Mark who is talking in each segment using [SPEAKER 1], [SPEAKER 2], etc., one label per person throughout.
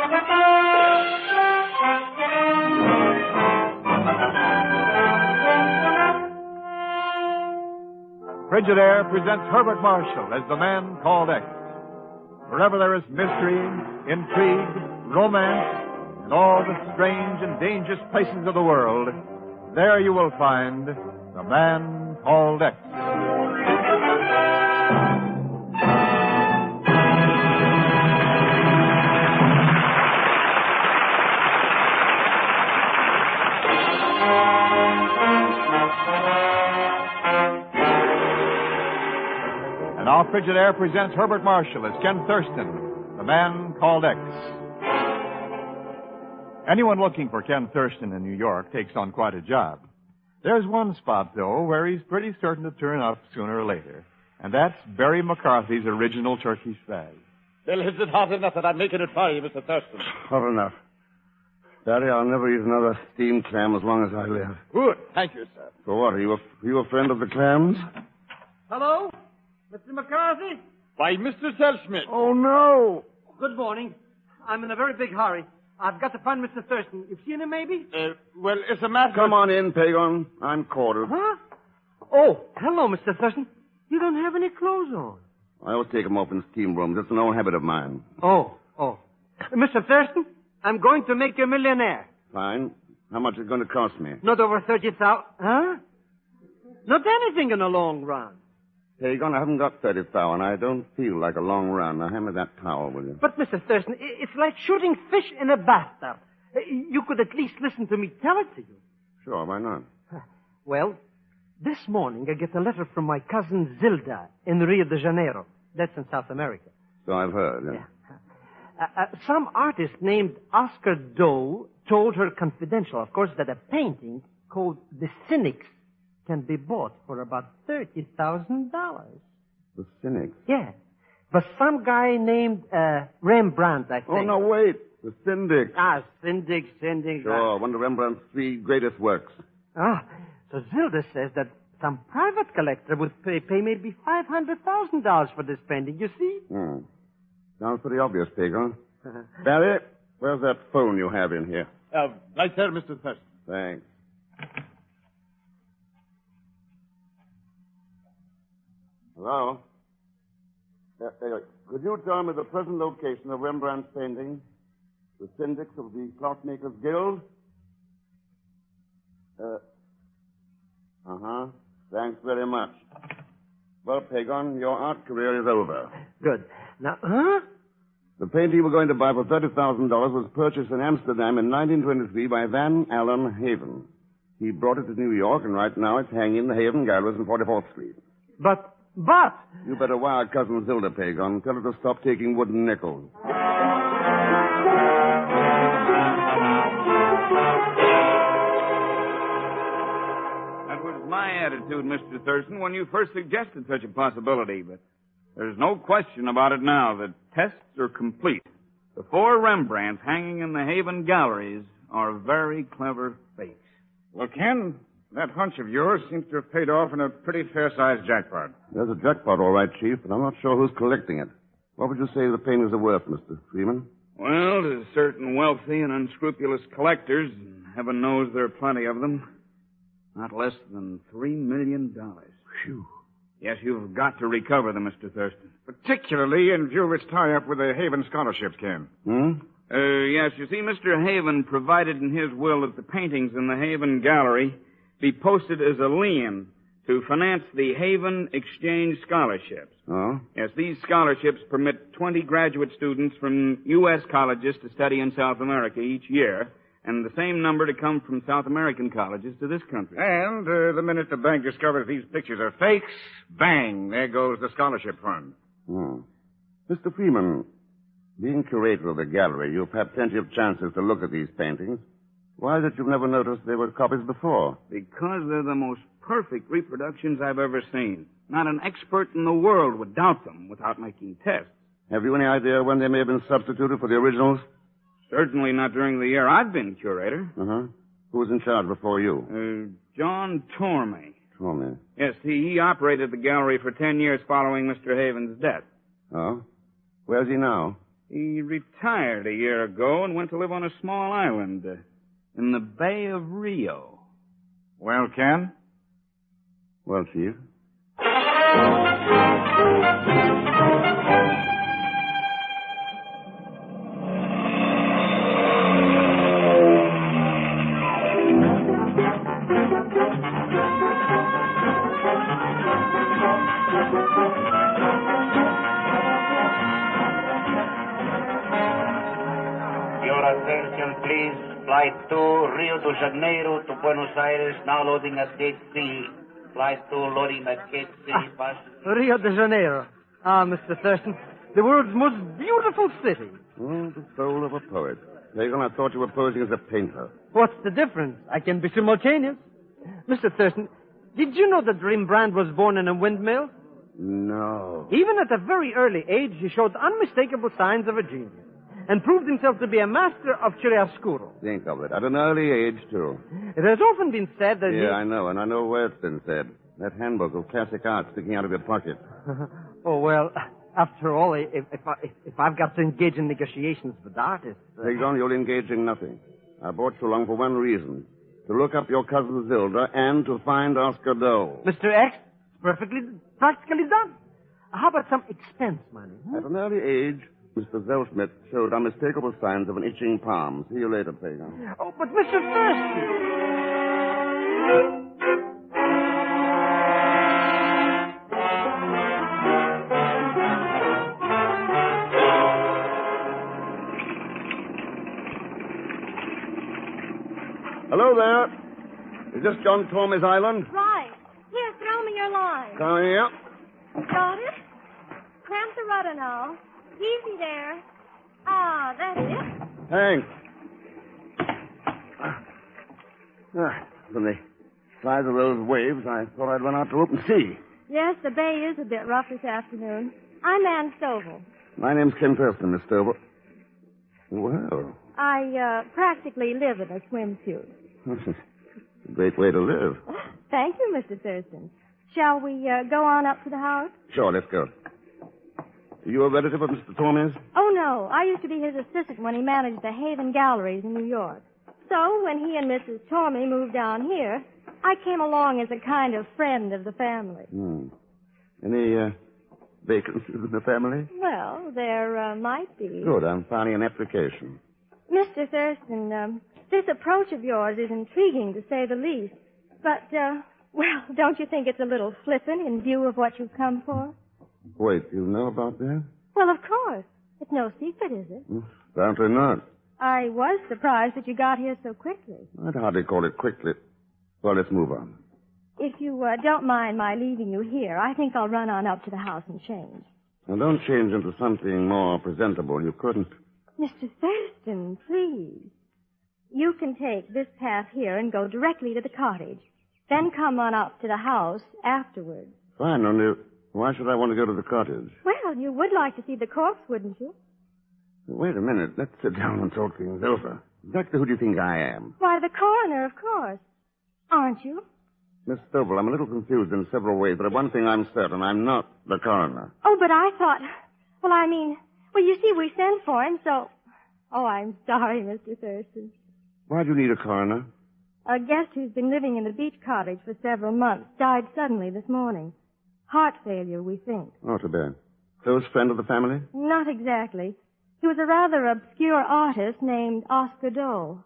[SPEAKER 1] Frigidaire presents Herbert Marshall as the man called X. Wherever there is mystery, intrigue, romance, and all the strange and dangerous places of the world, there you will find the man called X. Now, Frigidaire presents Herbert Marshall as Ken Thurston, the man called X. Anyone looking for Ken Thurston in New York takes on quite a job. There's one spot, though, where he's pretty certain to turn up sooner or later, and that's Barry McCarthy's original turkey stag.
[SPEAKER 2] Well, is it hot enough that I'm making it for you, Mr. Thurston?
[SPEAKER 3] Hot enough. Daddy, I'll never eat another steamed clam as long as I live.
[SPEAKER 2] Good. Thank you, sir.
[SPEAKER 3] For what? Are you a friend of the clams?
[SPEAKER 4] Hello? Mr. McCarthy?
[SPEAKER 2] Why, Mr. Selschmidt.
[SPEAKER 3] Oh, no.
[SPEAKER 4] Good morning. I'm in a very big hurry. I've got to find Mr. Thurston. You've seen him, maybe?
[SPEAKER 2] Well, it's a matter
[SPEAKER 3] Come on in, Pagon. I'm Corder.
[SPEAKER 4] Huh? Oh, hello, Mr. Thurston. You don't have any clothes on.
[SPEAKER 3] I always take 'em off in steam rooms. It's an old habit of mine.
[SPEAKER 4] Oh. Mr. Thurston, I'm going to make you a millionaire.
[SPEAKER 3] Fine. How much is it going to cost me?
[SPEAKER 4] Not over 30,000. Huh? Not anything in the long run.
[SPEAKER 3] Pagon, I haven't got 30,000. I don't feel like a long run. Now, hand me that towel, will you?
[SPEAKER 4] But, Mr. Thurston, it's like shooting fish in a bathtub. You could at least listen to me tell it to you.
[SPEAKER 3] Sure, why not?
[SPEAKER 4] Well, this morning I get a letter from my cousin Zilda in Rio de Janeiro. That's in South America.
[SPEAKER 3] So I've heard, yeah.
[SPEAKER 4] Some artist named Oscar Doe told her confidential, of course, that a painting called The Cynics can be bought for about $30,000.
[SPEAKER 3] The Cynics?
[SPEAKER 4] Yeah. But some guy named Rembrandt, I think.
[SPEAKER 3] Oh, no, wait. The Syndics.
[SPEAKER 4] Syndics.
[SPEAKER 3] Sure, one of Rembrandt's 3 greatest works.
[SPEAKER 4] So Zilda says that some private collector would pay maybe $500,000 for this painting, you see?
[SPEAKER 3] Sounds pretty obvious, Pagon. Barry, where's that phone you have in here?
[SPEAKER 2] Right there, Mr. Thurston.
[SPEAKER 3] Thanks. Hello? Could you tell me the present location of Rembrandt's painting, The Syndics of the Clockmakers Guild? Thanks very much. Well, Pagon, your art career is over.
[SPEAKER 4] Good. Now,
[SPEAKER 3] The painting you were going to buy for $30,000 was purchased in Amsterdam in 1923 by Van Allen Haven. He brought it to New York, and right now it's hanging in the Haven Galleries on 44th Street.
[SPEAKER 4] But...
[SPEAKER 3] You better wire Cousin Zilda, Pagon. Tell her to stop taking wooden nickels.
[SPEAKER 5] That was my attitude, Mr. Thurston, when you first suggested such a possibility, but there's no question about it now. The tests are complete. The 4 Rembrandts hanging in the Haven Galleries are very clever fakes.
[SPEAKER 6] Well, Ken, that hunch of yours seems to have paid off in a pretty fair-sized jackpot.
[SPEAKER 3] There's a jackpot, all right, Chief, but I'm not sure who's collecting it. What would you say the paintings are worth, Mr. Freeman?
[SPEAKER 5] Well, to certain wealthy and unscrupulous collectors, and heaven knows there are plenty of them, not less than $3 million.
[SPEAKER 3] Phew.
[SPEAKER 5] Yes, you've got to recover them, Mr. Thurston.
[SPEAKER 6] Particularly in view of its tie-up with the Haven scholarships, Ken.
[SPEAKER 5] Yes, you see, Mr. Haven provided in his will that the paintings in the Haven Gallery be posted as a lien to finance the Haven Exchange Scholarships.
[SPEAKER 3] Oh?
[SPEAKER 5] Yes, these scholarships permit 20 graduate students from U.S. colleges to study in South America each year, and the same number to come from South American colleges to this country.
[SPEAKER 6] And the minute the bank discovers these pictures are fakes, bang, there goes the scholarship fund.
[SPEAKER 3] Mr. Freeman, being curator of the gallery, you've had plenty of chances to look at these paintings. Why is it you've never noticed they were copies before?
[SPEAKER 5] Because they're the most perfect reproductions I've ever seen. Not an expert in the world would doubt them without making tests.
[SPEAKER 3] Have you any idea when they may have been substituted for the originals?
[SPEAKER 5] Certainly not during the year I've been curator.
[SPEAKER 3] Who was in charge before you?
[SPEAKER 5] John Tormey.
[SPEAKER 3] Tormey.
[SPEAKER 5] Yes, he operated the gallery for 10 years following Mr. Haven's death.
[SPEAKER 3] Oh? Where's he now?
[SPEAKER 5] He retired a year ago and went to live on a small island in the Bay of Rio.
[SPEAKER 2] Well, Ken?
[SPEAKER 3] Well, Chief?
[SPEAKER 7] Your attention, please. Flight 2, Rio de Janeiro to Buenos Aires, now loading at Gate C. Flight 2 loading at Gate C.
[SPEAKER 4] Rio de Janeiro. Ah, Mr. Thurston, the world's most beautiful city.
[SPEAKER 3] Oh, the soul of a poet. Hagen, I thought you were posing as a painter.
[SPEAKER 4] What's the difference? I can be simultaneous. Mr. Thurston, did you know that Rembrandt was born in a windmill?
[SPEAKER 3] No.
[SPEAKER 4] Even at a very early age, he showed unmistakable signs of a genius and proved himself to be a master of chiaroscuro.
[SPEAKER 3] Think of it. At an early age, too.
[SPEAKER 4] It has often been said that
[SPEAKER 3] Yeah, I know, and I know where it's been said. That handbook of classic art sticking out of your pocket.
[SPEAKER 4] Oh, well, after all, if I've got to engage in negotiations with artists...
[SPEAKER 3] Hagen, you'll engage in nothing. I brought you along for one reason. To look up your cousin Zilda and to find Oscar Dole.
[SPEAKER 4] Mr. X, practically done. How about some expense money?
[SPEAKER 3] At an early age, Mr. Zellschmidt showed unmistakable signs of an itching palm. See you later, Pagan.
[SPEAKER 4] Oh, but Mr. Thurston...
[SPEAKER 3] Hello there. Is this John Tormey's island?
[SPEAKER 8] Right. Here, throw me your line.
[SPEAKER 3] Coming here.
[SPEAKER 8] Got it? Clamp the rudder now. Easy there. Ah, that's it.
[SPEAKER 3] Thanks. From the size of those waves, I thought I'd run out to open sea.
[SPEAKER 8] Yes, the bay is a bit rough this afternoon. I'm Ann Stovall.
[SPEAKER 3] My name's Ken Thurston, Miss Stovall. Well,
[SPEAKER 8] I practically live in a swimsuit.
[SPEAKER 3] that's a great way to live.
[SPEAKER 8] Thank you, Mr. Thurston. Shall we go on up to the house?
[SPEAKER 3] Sure, let's go. Are you a relative of Mr. Tormey's?
[SPEAKER 8] Oh, no. I used to be his assistant when he managed the Haven Galleries in New York. So, when he and Mrs. Tormey moved down here, I came along as a kind of friend of the family.
[SPEAKER 3] Any vacancies in the family?
[SPEAKER 8] Well, there might be.
[SPEAKER 3] Good. I'm filing an application.
[SPEAKER 8] Mr. Thurston, this approach of yours is intriguing, to say the least. But, well, don't you think it's a little flippant in view of what you've come for?
[SPEAKER 3] Wait, you know about that?
[SPEAKER 8] Well, of course. It's no secret, is it?
[SPEAKER 3] Apparently not.
[SPEAKER 8] I was surprised that you got here so quickly.
[SPEAKER 3] I'd hardly call it quickly. Well, let's move on.
[SPEAKER 8] If you don't mind my leaving you here, I think I'll run on up to the house and change.
[SPEAKER 3] Now, don't change into something more presentable. You couldn't.
[SPEAKER 8] Mr. Thurston, please. You can take this path here and go directly to the cottage. Then come on up to the house afterwards.
[SPEAKER 3] Fine, only why should I want to go to the cottage?
[SPEAKER 8] Well, you would like to see the corpse, wouldn't you?
[SPEAKER 3] Wait a minute. Let's sit down and talk things over. Exactly who do you think I am?
[SPEAKER 8] Why, the coroner, of course. Aren't you?
[SPEAKER 3] Miss Stovall, I'm a little confused in several ways, but of one thing I'm certain. I'm not the coroner.
[SPEAKER 8] Oh, but I thought... Well, you see, we sent for him, so... Oh, I'm sorry, Mr. Thurston.
[SPEAKER 3] Why do you need a coroner?
[SPEAKER 8] A guest who's been living in the beach cottage for several months died suddenly this morning. Heart failure, we think.
[SPEAKER 3] Oh, too bad. Close friend of the family?
[SPEAKER 8] Not exactly. He was a rather obscure artist named Oscar Dole.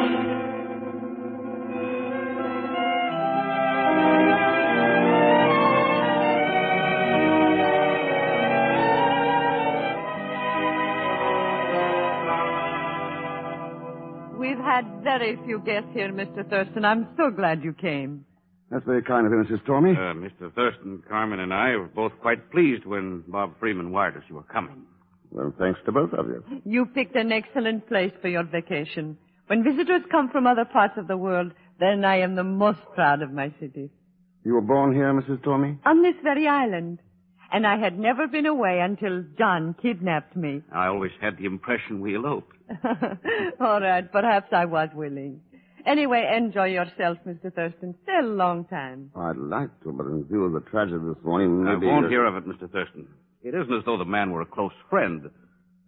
[SPEAKER 9] We've had very few guests here, Mr. Thurston. I'm so glad you came.
[SPEAKER 3] That's very kind of you, Mrs. Tormey.
[SPEAKER 5] Mr. Thurston, Carmen, and I were both quite pleased when Bob Freeman wired us you were coming.
[SPEAKER 3] Well, thanks to both of you.
[SPEAKER 9] You picked an excellent place for your vacation. When visitors come from other parts of the world, then I am the most proud of my city.
[SPEAKER 3] You were born here, Mrs. Tormey?
[SPEAKER 9] On this very island. And I had never been away until John kidnapped me.
[SPEAKER 5] I always had the impression we eloped.
[SPEAKER 9] All right, perhaps I was willing. Anyway, enjoy yourself, Mr. Thurston. Still a long time.
[SPEAKER 3] I'd like to, but in view of the tragedy this morning, maybe...
[SPEAKER 5] I won't hear of it, Mr. Thurston. It isn't as though the man were a close friend.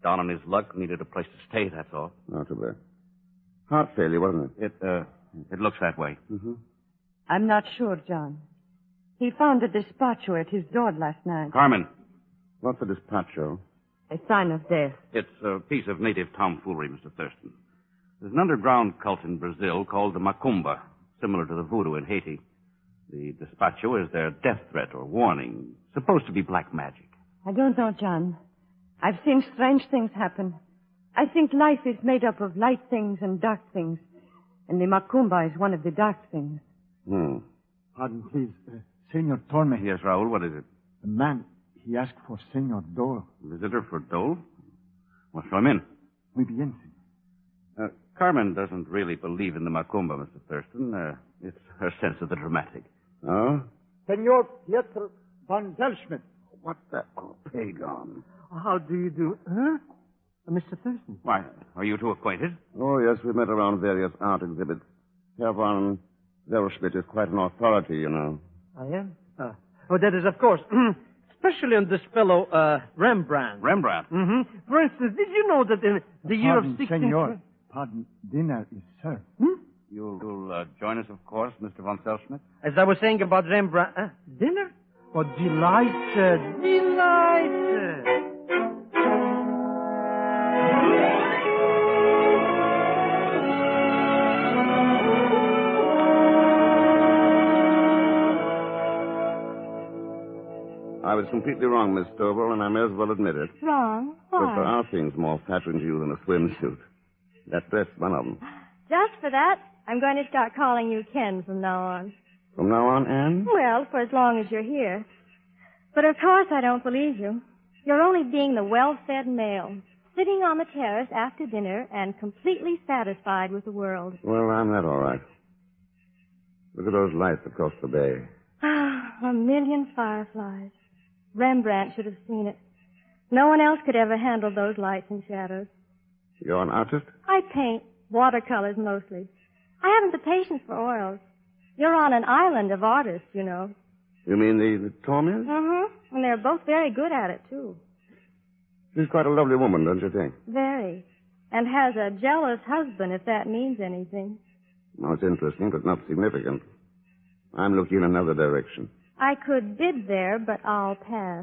[SPEAKER 10] down on his luck, needed a place to stay, that's all.
[SPEAKER 3] Not too bad. Heart failure, wasn't it?
[SPEAKER 10] It looks that way.
[SPEAKER 3] Mm-hmm.
[SPEAKER 9] I'm not sure, John. He found a despacho at his door last night.
[SPEAKER 10] Carmen,
[SPEAKER 3] What's a despacho?
[SPEAKER 9] A sign of death.
[SPEAKER 10] it's a piece of native tomfoolery, Mr. Thurston. There's an underground cult in Brazil called the Macumba, similar to the voodoo in Haiti. The despacho is their death threat or warning, supposed to be black magic.
[SPEAKER 9] I don't know, John. I've seen strange things happen. I think life is made up of light things and dark things. And the Macumba is one of the dark things.
[SPEAKER 1] Pardon, please. Senor Torme.
[SPEAKER 10] Yes, Raul, what is it?
[SPEAKER 1] The man, he asked for Senor Dole.
[SPEAKER 10] Visitor for Dole? Well, show him in.
[SPEAKER 1] Muy bien, senor.
[SPEAKER 10] Carmen doesn't really believe in the Macumba, Mr. Thurston. It's her sense of the dramatic.
[SPEAKER 3] Oh?
[SPEAKER 1] Senor Pietro von Delschmidt.
[SPEAKER 3] What the... Oh, pagan.
[SPEAKER 4] How do you do? Huh? Mr. Thurston.
[SPEAKER 10] Why, are you two acquainted?
[SPEAKER 3] Oh, yes, we met around various art exhibits. Herr von Delschmidt is quite an authority, you know.
[SPEAKER 4] I am? That is, of course. Especially on this fellow, Rembrandt.
[SPEAKER 10] Rembrandt?
[SPEAKER 4] Mm-hmm. For instance, did you know that in the year of 16...
[SPEAKER 1] Senor. Pardon, dinner is served.
[SPEAKER 10] You'll join us, of course, Mr. von Selschmidt?
[SPEAKER 4] As I was saying about Rembrandt... dinner? Oh, delighted. Delighted.
[SPEAKER 3] I was completely wrong, Miss Stovall, and I may as well admit it.
[SPEAKER 8] Wrong?
[SPEAKER 3] But there
[SPEAKER 8] Why?
[SPEAKER 3] are things more flattering to you than a swimsuit. That dress, one of them.
[SPEAKER 8] Just for that, I'm going to start calling you Ken from now on.
[SPEAKER 3] From now on, Anne?
[SPEAKER 8] Well, for as long as you're here. But of course I don't believe you. You're only being the well-fed male, sitting on the terrace after dinner and completely satisfied with the world.
[SPEAKER 3] Well, I'm that all right. Look at those lights across the bay.
[SPEAKER 8] A million fireflies. Rembrandt should have seen it. No one else could ever handle those lights and shadows.
[SPEAKER 3] You're an artist?
[SPEAKER 8] I paint watercolors mostly. I haven't the patience for oils. You're on an island of artists, you know.
[SPEAKER 3] You mean the Tormes?
[SPEAKER 8] Mm-hmm. And they're both very good at it, too.
[SPEAKER 3] She's quite a lovely woman, don't you think?
[SPEAKER 8] Very. And has a jealous husband, if that means anything.
[SPEAKER 3] No, it's interesting, but not significant. I'm looking in another direction.
[SPEAKER 8] I could bid there, but I'll pass.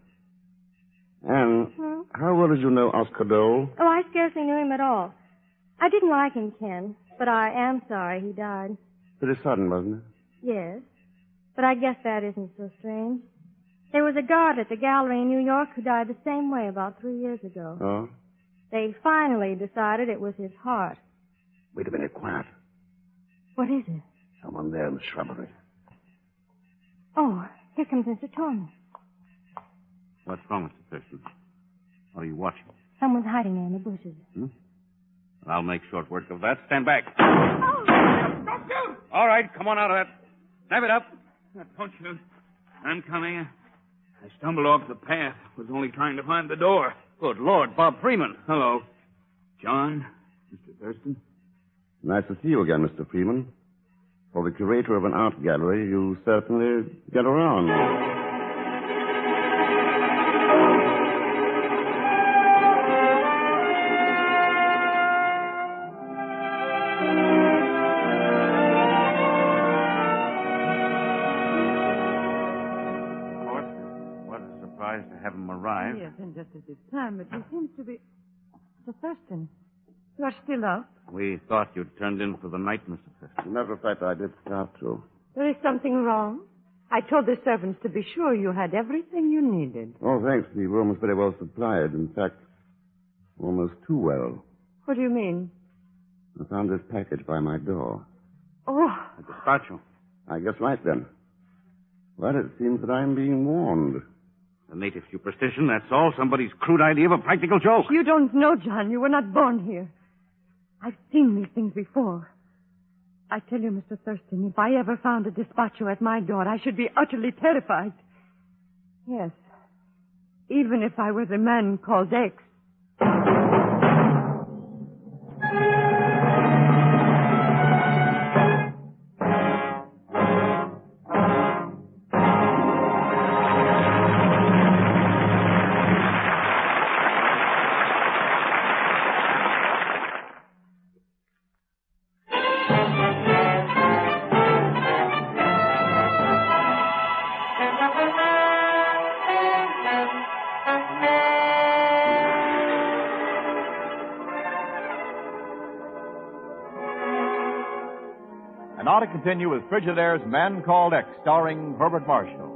[SPEAKER 3] Anne, how well did you know Oscar Dole?
[SPEAKER 8] Oh, I scarcely knew him at all. I didn't like him, Ken, but I am sorry he died.
[SPEAKER 3] Pretty sudden, wasn't it?
[SPEAKER 8] Yes, but I guess that isn't so strange. There was a guard at the gallery in New York who died the same way about 3 years ago.
[SPEAKER 3] Oh?
[SPEAKER 8] They finally decided it was his heart.
[SPEAKER 3] Wait a minute, quiet.
[SPEAKER 8] What is it?
[SPEAKER 3] Someone there in the shrubbery.
[SPEAKER 8] Oh, here comes Mr. Tormes.
[SPEAKER 10] What's wrong, Mr. Thurston? What are you watching?
[SPEAKER 8] Someone's hiding there in the bushes.
[SPEAKER 10] Well, I'll make short work of that. Stand back.
[SPEAKER 8] Oh!
[SPEAKER 5] All right, come on out of that. Snap it up. Don't shoot. I'm coming. I stumbled off the path. Was only trying to find the door.
[SPEAKER 10] Good Lord, Bob Freeman.
[SPEAKER 5] Hello. John, Mr. Thurston.
[SPEAKER 3] Nice to see you again, Mr. Freeman. For the curator of an art gallery, you certainly get around.
[SPEAKER 10] Of course, what a surprise to have him arrive.
[SPEAKER 9] Yes, and just at this time, but he seems to be... Mr. Thurston, you're still up?
[SPEAKER 10] We thought you'd turned in for the night, Mr. Thurston.
[SPEAKER 3] As a matter of fact, I did start to.
[SPEAKER 9] There is something wrong. I told the servants to be sure you had everything you needed.
[SPEAKER 3] Oh, thanks. The room is very well supplied. In fact, almost too well.
[SPEAKER 9] What do you mean?
[SPEAKER 3] I found this package by my door.
[SPEAKER 9] Oh,
[SPEAKER 10] A despacho.
[SPEAKER 3] I guess right then. Well, it seems that I'm being warned.
[SPEAKER 10] A native superstition, that's all. Somebody's crude idea of a practical joke.
[SPEAKER 9] you don't know, John. You were not born here. I've seen these things before. I tell you, Mr. Thurston, if I ever found a despacho at my door, I should be utterly terrified. Yes. Even if I were the man called X.
[SPEAKER 1] And now to continue with Frigidaire's Man Called X, starring Herbert Marshall.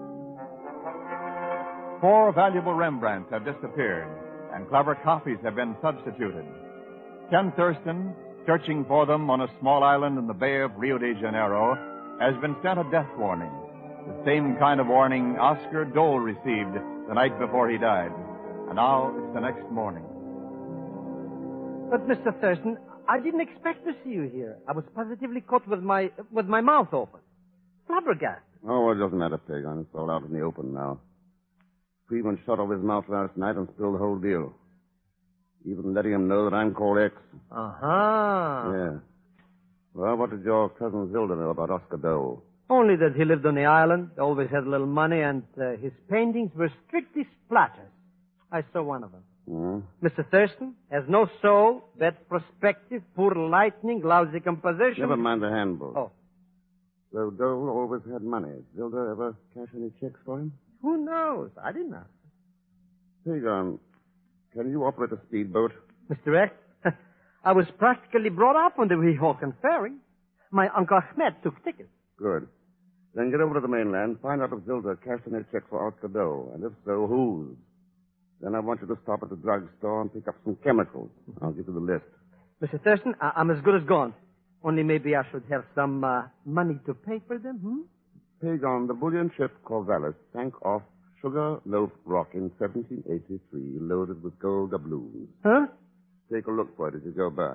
[SPEAKER 1] 4 valuable Rembrandts have disappeared, and clever copies have been substituted. Ken Thurston, searching for them on a small island in the Bay of Rio de Janeiro, has been sent a death warning. The same kind of warning Oscar Dole received the night before he died. And now it's the next morning.
[SPEAKER 4] But, Mr. Thurston, I didn't expect to see you here. I was positively caught with my mouth open. Flabbergasted.
[SPEAKER 3] Oh, well, it doesn't matter, Pagan. It's all out in the open now. Freeman shut off his mouth last night and spilled the whole deal. Even letting him know that I'm called X.
[SPEAKER 4] Uh-huh.
[SPEAKER 3] Yeah. Well, what did your cousin Zilda know about Oscar Dole?
[SPEAKER 4] Only that he lived on the island, always had a little money, and his paintings were strictly splatters. I saw one of them. Mr. Thurston has no soul, bad perspective, poor lighting, lousy composition.
[SPEAKER 3] Never mind the handbook.
[SPEAKER 4] Oh.
[SPEAKER 3] So Dole always had money. Zilda ever cash any checks for him?
[SPEAKER 4] Who knows? I didn't ask.
[SPEAKER 3] Pagan, can you operate a speedboat?
[SPEAKER 4] Mr. X, I was practically brought up on the Weehawken ferry. My Uncle Ahmed took tickets.
[SPEAKER 3] Good. Then get over to the mainland, find out if Zilda cashed in a check for Oscar Dole, and if so, whose. Then I want you to stop at the drugstore and pick up some chemicals. I'll give you the list.
[SPEAKER 4] Mr. Thurston, I'm as good as gone. Only maybe I should have some money to pay for them,
[SPEAKER 3] Pagan, the bullion ship Corvallis sank off Sugar Loaf Rock in 1783, loaded with gold doubloons.
[SPEAKER 4] Huh?
[SPEAKER 3] Take a look for it as you go by.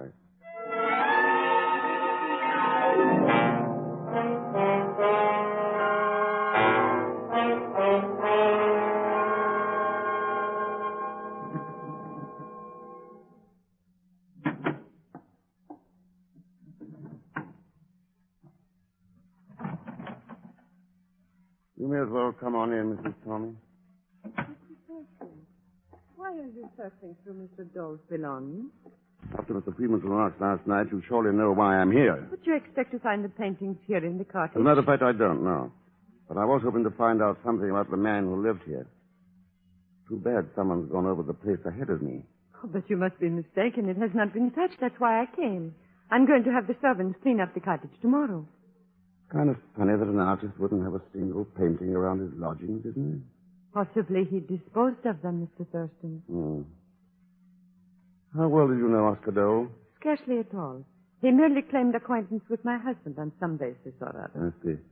[SPEAKER 3] You may as well come on in, Mrs. Tommy.
[SPEAKER 9] Why are you searching through Mr. Dole's belongings?
[SPEAKER 3] After Mr. Freeman's remarks last night, you surely know why I'm here.
[SPEAKER 9] But you expect to find the paintings here in the cottage?
[SPEAKER 3] As a matter of fact, I don't know. But I was hoping to find out something about the man who lived here. Too bad someone's gone over the place ahead of me.
[SPEAKER 9] Oh, but you must be mistaken. It has not been touched. That's why I came. I'm going to have the servants clean up the cottage tomorrow.
[SPEAKER 3] Kind of funny that an artist wouldn't have a single painting around his lodgings, isn't it?
[SPEAKER 9] Possibly he disposed of them, Mr. Thurston.
[SPEAKER 3] How well did you know Oscar Dole?
[SPEAKER 9] Scarcely at all. He merely claimed acquaintance with my husband on some basis or other.
[SPEAKER 3] I see.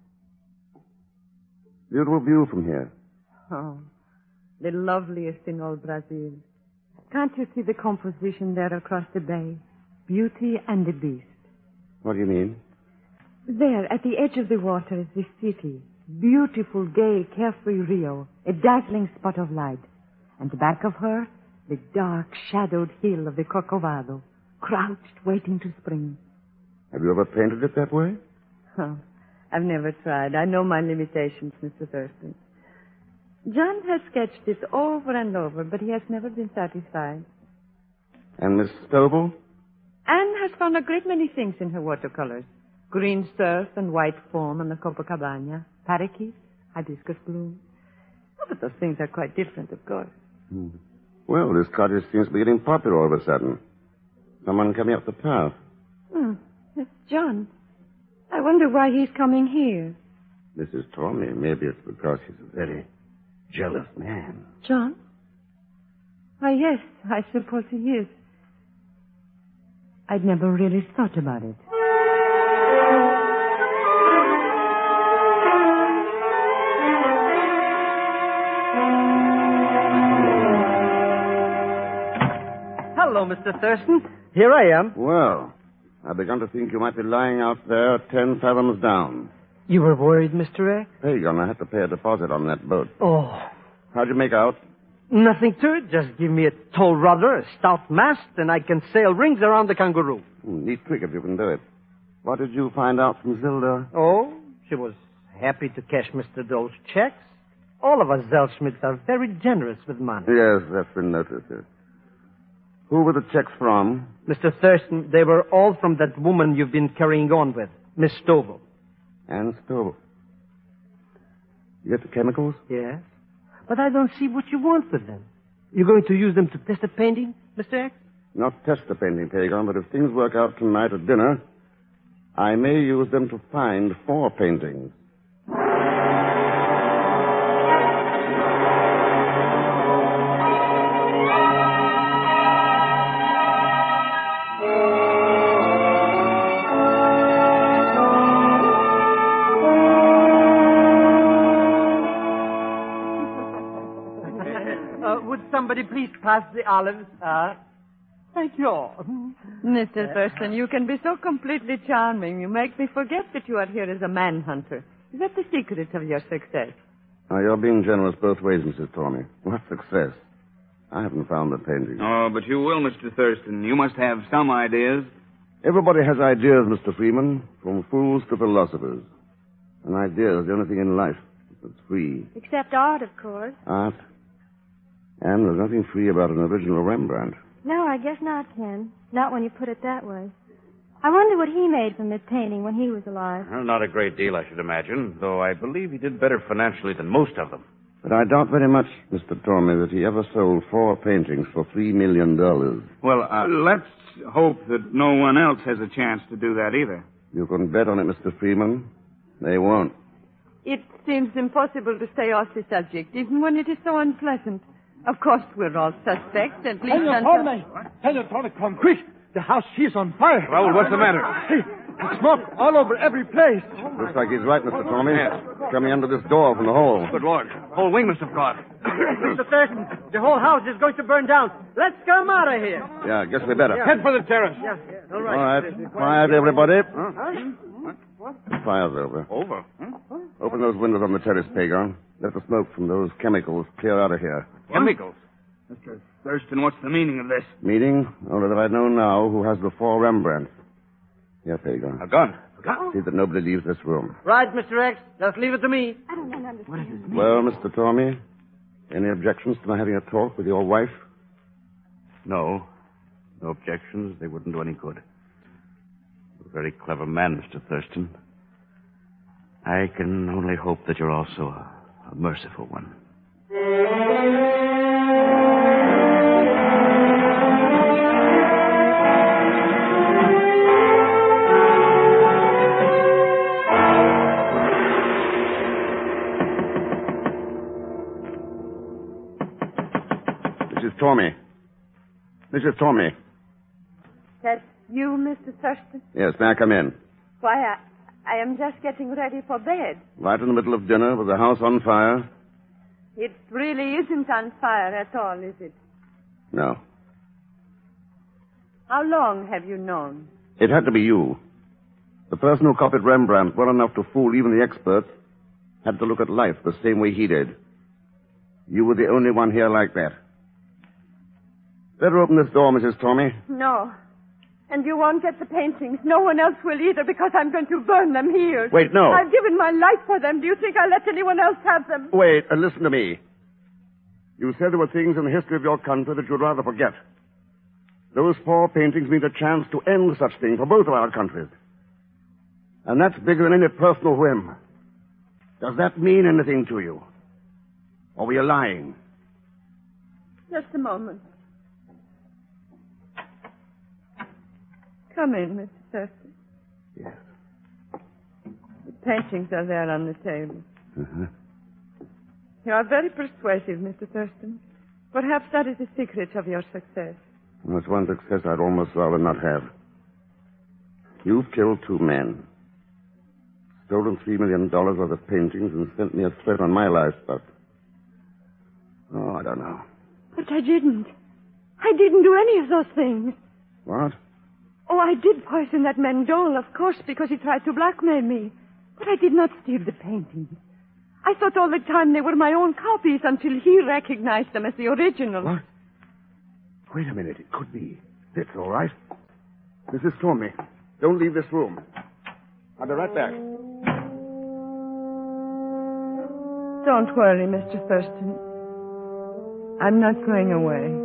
[SPEAKER 3] Beautiful view from here.
[SPEAKER 9] Oh, the loveliest in all Brazil. Can't you see the composition there across the bay? Beauty and the Beast.
[SPEAKER 3] What do you mean?
[SPEAKER 9] There, at the edge of the water, is the city. Beautiful, gay, carefree Rio. A dazzling spot of light. And back of her, the dark, shadowed hill of the Corcovado, crouched, waiting to spring.
[SPEAKER 3] Have you ever painted it that way?
[SPEAKER 9] Oh, I've never tried. I know my limitations, Mr. Thurston. John has sketched it over and over, but he has never been satisfied.
[SPEAKER 3] And Miss Stovall?
[SPEAKER 9] Anne has found a great many things in her watercolors. Green surf and white foam on the Copacabana. Parakeets, hibiscus bloom. Oh, but those things are quite different, of course.
[SPEAKER 3] Well, this cottage seems to be getting popular all of a sudden. Someone coming up the path.
[SPEAKER 9] It's John. I wonder why he's coming here.
[SPEAKER 3] Mrs. Tommy, maybe it's because he's a very jealous man.
[SPEAKER 9] John? Why, yes, I suppose he is. I'd never really thought about it.
[SPEAKER 4] Hello, Mr. Thurston. Here I am.
[SPEAKER 3] Well, I begun to think you might be lying out there 10 fathoms down.
[SPEAKER 4] You were worried, Mr. X?
[SPEAKER 3] Pagan, I had to pay a deposit on that boat.
[SPEAKER 4] Oh.
[SPEAKER 3] How'd you make out?
[SPEAKER 4] Nothing to it. Just give me a tall rudder, a stout mast, and I can sail rings around the kangaroo.
[SPEAKER 3] Neat trick if you can do it. What did you find out from Zilda?
[SPEAKER 4] Oh, she was happy to cash Mr. Dole's checks. All of us Zellschmidts are very generous with money.
[SPEAKER 3] Yes, that's been noticed. Yes. Who were the checks from?
[SPEAKER 4] Mr. Thurston, they were all from that woman you've been carrying on with, Miss Stovall.
[SPEAKER 3] Anne Stovall. You get the chemicals?
[SPEAKER 4] Yes. But I don't see what you want with them. You're going to use them to test a painting, Mr. X?
[SPEAKER 3] Not test the painting, Pagan, but if things work out tonight at dinner, I may use them to find 4 paintings.
[SPEAKER 4] Would somebody please pass the olives? Thank you.
[SPEAKER 9] Mr. Thurston, you can be so completely charming. You make me forget that you are here as a manhunter. Is that the secret of your success?
[SPEAKER 3] Now, you're being generous both ways, Mrs. Tormey. What success? I haven't found the painting.
[SPEAKER 5] Oh, but you will, Mr. Thurston. You must have some ideas.
[SPEAKER 3] Everybody has ideas, Mr. Freeman, from fools to philosophers. An idea is the only thing in life that's free.
[SPEAKER 8] Except art, of course.
[SPEAKER 3] Art. And there's nothing free about an original Rembrandt.
[SPEAKER 8] No, I guess not, Ken. Not when you put it that way. I wonder what he made from this painting when he was alive.
[SPEAKER 10] Well, not a great deal, I should imagine, though I believe he did better financially than most of them.
[SPEAKER 3] But I doubt very much, Mr. Tormey, that he ever sold 4 paintings for $3 million.
[SPEAKER 5] Well, let's hope that no one else has a chance to do that either.
[SPEAKER 3] You can bet on it, Mr. Freeman. They won't.
[SPEAKER 9] It seems impossible to stay off the subject, even when it is so unpleasant. Of course, we're all suspects, at least
[SPEAKER 1] Senor Tormey, come quick. The house is on fire.
[SPEAKER 3] Raoul, what's the matter?
[SPEAKER 1] Hey, smoke all over every place.
[SPEAKER 3] Looks like he's right, Mr. Tormey. Yes. Coming under this door from the hole.
[SPEAKER 10] Good Lord. Whole wing must have caught.
[SPEAKER 4] Mr. Thurston, the whole house is going to burn down. Let's come out of here.
[SPEAKER 3] Yeah, I guess we better.
[SPEAKER 1] Head for the terrace.
[SPEAKER 4] Yeah. All
[SPEAKER 3] All
[SPEAKER 4] right.
[SPEAKER 3] right. Quiet, everybody.
[SPEAKER 4] What?
[SPEAKER 3] The fire's over.
[SPEAKER 10] Over?
[SPEAKER 3] Open those windows on the terrace, Pagon. Let the smoke from those chemicals clear out of here.
[SPEAKER 5] Chemicals? Mr. Thurston, what's the meaning of this?
[SPEAKER 3] Meeting? Only that I know now who has the 4 Rembrandts. Here, Pagon.
[SPEAKER 10] A gun.
[SPEAKER 3] See that nobody leaves this room.
[SPEAKER 4] Right, Mr. X. Just leave it to me.
[SPEAKER 8] I don't understand.
[SPEAKER 3] Well, Mr. Tormey, any objections to my having a talk with your wife?
[SPEAKER 10] No. No objections. They wouldn't do any good. You're a very clever man, Mr. Thurston. I can only hope that you're also a merciful one.
[SPEAKER 3] Mrs. Tormey. Mrs. Tormey.
[SPEAKER 9] That's you, Mr. Thurston?
[SPEAKER 3] Yes, may I come in?
[SPEAKER 9] Why, I am just getting ready for bed.
[SPEAKER 3] Right in the middle of dinner with the house on fire?
[SPEAKER 9] It really isn't on fire at all, is it?
[SPEAKER 3] No.
[SPEAKER 9] How long have you known?
[SPEAKER 3] It had to be you. The person who copied Rembrandt well enough to fool even the experts had to look at life the same way he did. You were the only one here like that. Better open this door, Mrs. Tormey.
[SPEAKER 9] No. And you won't get the paintings. No one else will either, because I'm going to burn them here.
[SPEAKER 3] Wait, no.
[SPEAKER 9] I've given my life for them. Do you think I'll let anyone else have them?
[SPEAKER 3] Wait, listen to me. You said there were things in the history of your country that you'd rather forget. Those 4 paintings mean a chance to end such things for both of our countries. And that's bigger than any personal whim. Does that mean anything to you? Or were you lying?
[SPEAKER 9] Just a moment. Come in, Mr. Thurston.
[SPEAKER 3] Yes.
[SPEAKER 9] The paintings are there on the table.
[SPEAKER 3] Uh-huh.
[SPEAKER 9] You are very persuasive, Mr. Thurston. Perhaps that is the secret of your success.
[SPEAKER 3] That's one success I'd almost rather not have. You've killed 2 men. Stolen $3 million worth of paintings and sent me a threat on my life, but... Oh, I don't know.
[SPEAKER 9] But I didn't. I didn't do any of those things.
[SPEAKER 3] What?
[SPEAKER 9] Oh, I did poison that Mendol, of course, because he tried to blackmail me. But I did not steal the paintings. I thought all the time they were my own copies until he recognized them as the original.
[SPEAKER 3] What? Wait a minute. It could be. That's all right. Mrs. Tormey, don't leave this room. I'll be right back.
[SPEAKER 9] Don't worry, Mr. Thurston. I'm not going away.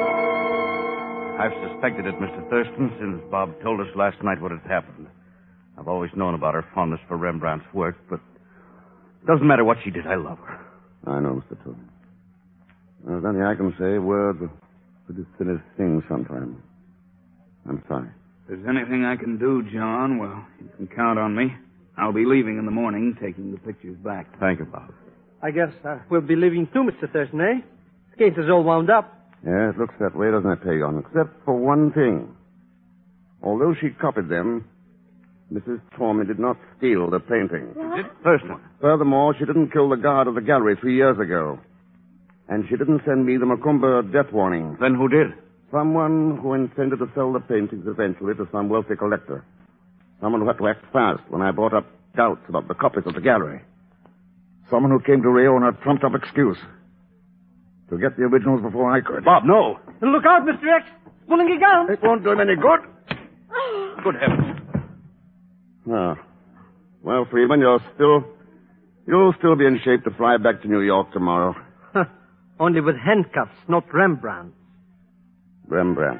[SPEAKER 10] I've suspected it, Mr. Thurston, since Bob told us last night what had happened. I've always known about her fondness for Rembrandt's work, but it doesn't matter what she did. I love her.
[SPEAKER 3] I know, Mr. Tony. There's nothing I can say. Words are pretty silly things sometimes. I'm sorry.
[SPEAKER 5] If there's anything I can do, John, well, you can count on me. I'll be leaving in the morning, taking the pictures back.
[SPEAKER 10] Thank you, Bob.
[SPEAKER 4] I guess we'll be leaving too, Mr. Thurston, eh? This case is all wound up.
[SPEAKER 3] Yeah, it looks that way, doesn't it, Pagon? Except for one thing. Although she copied them, Mrs. Tormey did not steal the paintings.
[SPEAKER 10] Thurston.
[SPEAKER 3] Furthermore, she didn't kill the guard of the gallery 3 years ago. And she didn't send me the Macumba death warning.
[SPEAKER 10] Then who did?
[SPEAKER 3] Someone who intended to sell the paintings eventually to some wealthy collector. Someone who had to act fast when I brought up doubts about the copies of the gallery. Someone who came to Rio on a trumped-up excuse. To get the originals before I could.
[SPEAKER 10] Bob, no.
[SPEAKER 4] Look out, Mr. X. Pulling a gun.
[SPEAKER 3] It won't do him any good.
[SPEAKER 10] Good heavens.
[SPEAKER 3] Ah. Well, Freeman, you'll still be in shape to fly back to New York tomorrow.
[SPEAKER 4] Only with handcuffs, not Rembrandt.
[SPEAKER 3] Rembrandt.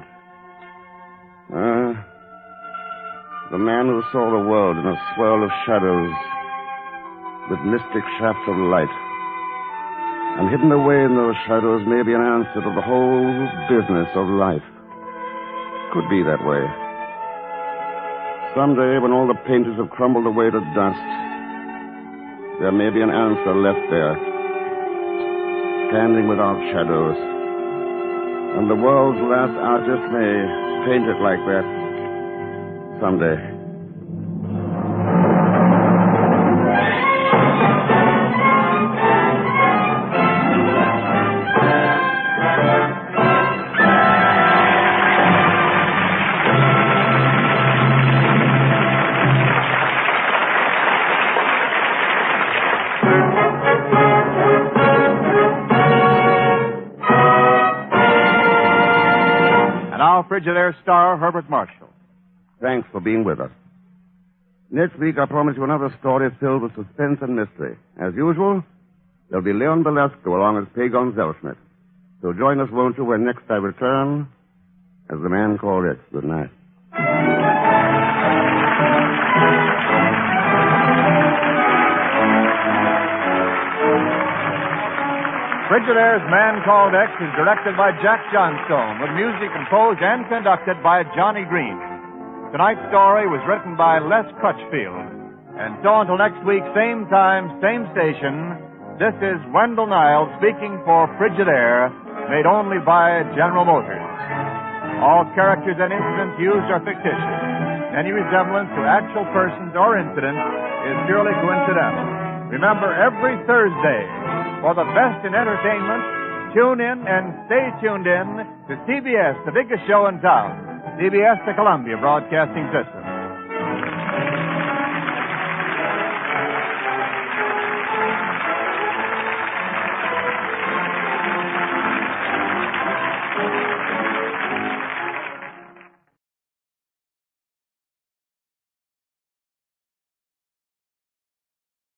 [SPEAKER 3] The man who saw the world in a swirl of shadows with mystic shafts of light. And hidden away in those shadows may be an answer to the whole business of life. Could be that way. Someday, when all the paintings have crumbled away to dust, there may be an answer left there, standing without shadows. And the world's last artist may paint it like that someday.
[SPEAKER 1] Frigidaire star Herbert Marshall.
[SPEAKER 3] Thanks for being with us. Next week, I promise you another story filled with suspense and mystery. As usual, there'll be Leon Belasco along as Pagon Zellschmidt. So join us, won't you, when next I return as the man called X. Good night.
[SPEAKER 1] Frigidaire's Man Called X is directed by Jack Johnstone, with music composed and conducted by Johnny Green. Tonight's story was written by Les Crutchfield. And so until next week, same time, same station, this is Wendell Niles speaking for Frigidaire, made only by General Motors. All characters and incidents used are fictitious. Any resemblance to actual persons or incidents is purely coincidental. Remember, every Thursday, for the best in entertainment, tune in and stay tuned in to CBS, the biggest show in town. CBS, the Columbia Broadcasting System.